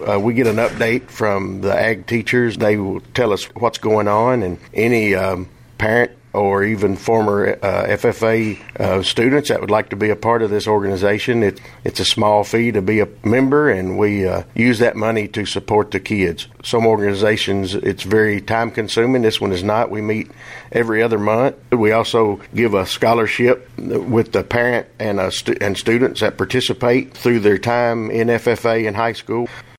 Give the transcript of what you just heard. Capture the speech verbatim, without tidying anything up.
Uh, we get an update from the ag teachers. They will tell us what's going on, and any um, parent or even former uh, F F A uh, students that would like to be a part of this organization. It, it's a small fee to be a member, and we uh, use that money to support the kids. Some organizations, it's very time-consuming. This one is not. We meet every other month. We also give a scholarship with the parent and, uh, stu- and students that participate through their time in F F A in high school.